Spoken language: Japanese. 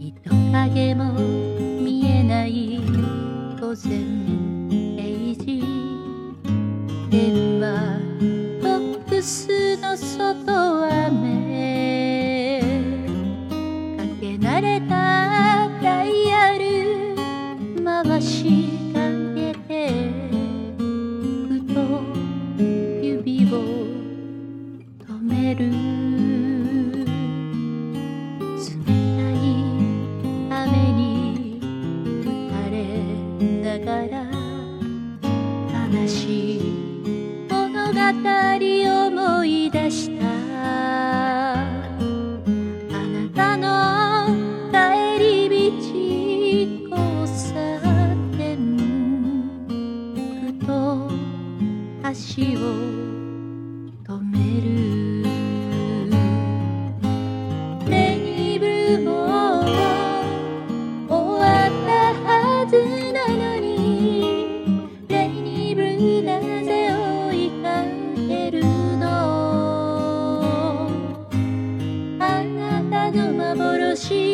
人影も見えない午前0時、電話ボックスの外雨かけ慣れたダイヤル回しかけて、ふと指を止める。冷たい雨に打たれながら悲しい物語思い出した。あなたの帰り道交差点、ふと足を止める。レイブルも終わったはずなのに、レイニブルなぜ追いかけるの。あなたの幻